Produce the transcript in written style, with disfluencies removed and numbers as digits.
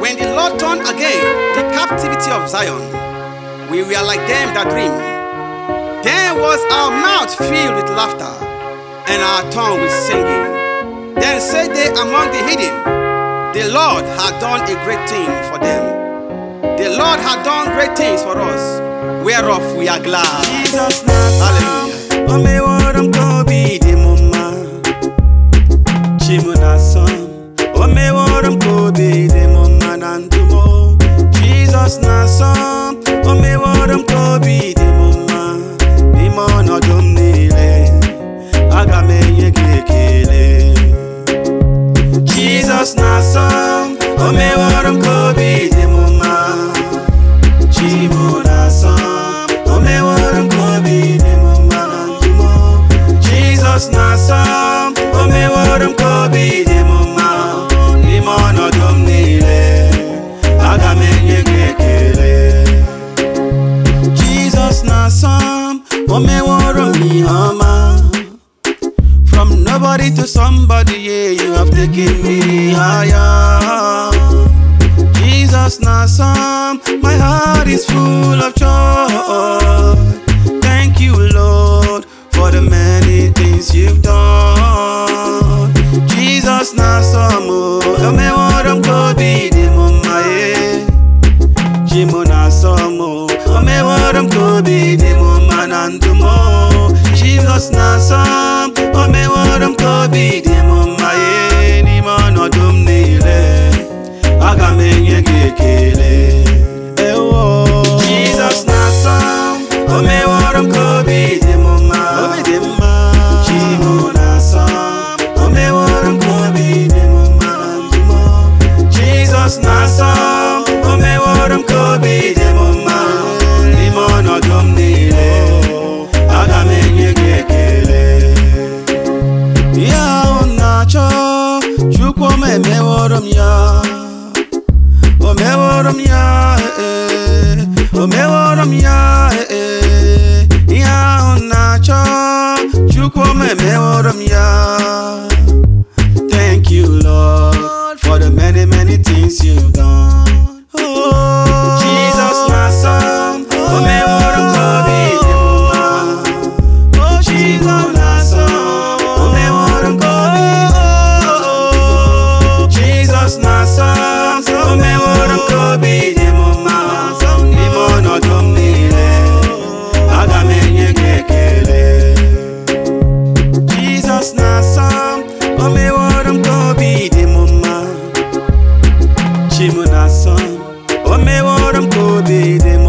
When the Lord turned again the captivity of Zion, we were like them that dream. Then was our mouth filled with laughter, and our tongue with singing. Then said they among the heathen, the Lord had done a great thing for them. The Lord had done great things for us, whereof we are glad. Jesus na Hallelujah. omeworam kobi de mama. Chimu na son omeworam kobi de mama nandumo. Jesus na son omeworam kobi de mama. Nimo no dumnile agame yekekele. Jesus na son omeworam kobi de mama. Chimu na son omeworam kobi de mama nandumo. Jesus na son omeworam kobi de mama. Nimo no dumnile agame yekekele. Jesus na son omeworam mihama. From nobody to somebody, yeah, you have taken me higher. Jesus na son, my heart is full of joy. Thank you, Lord, for the many things you've done. Jesus na son, oh, me waram kobi de mama, yeah. Jimo na son, oh, me waram kobi de mama nandumo. Jesus na son, oh, me waram kobi de mama, yeah. Ni mo no dumnile agame yekekele. Jesus na son omeworam kobi de mama. Chimu na son omeworam kobi de mama nandumo. Jesus na son omeworam kobi de mama. Limo no dumnile agame yekekele. Ya unacho chukwu omeworam ya. Omeworam ya, omeworam ya, ya unacho chukwu omeworam ya. Thank you, Lord, for the many, many things you've done. Oh, Jesus na son, omeworam kobi de mama. Oh, Jesus na son, omeworam kobi de mama. Jesus na son, omeworam kobi de mama. Nimo no dumnile agame yekekele. Jesus na son omeworam kobi de mama. Chimu na son omeworam kobi de mama.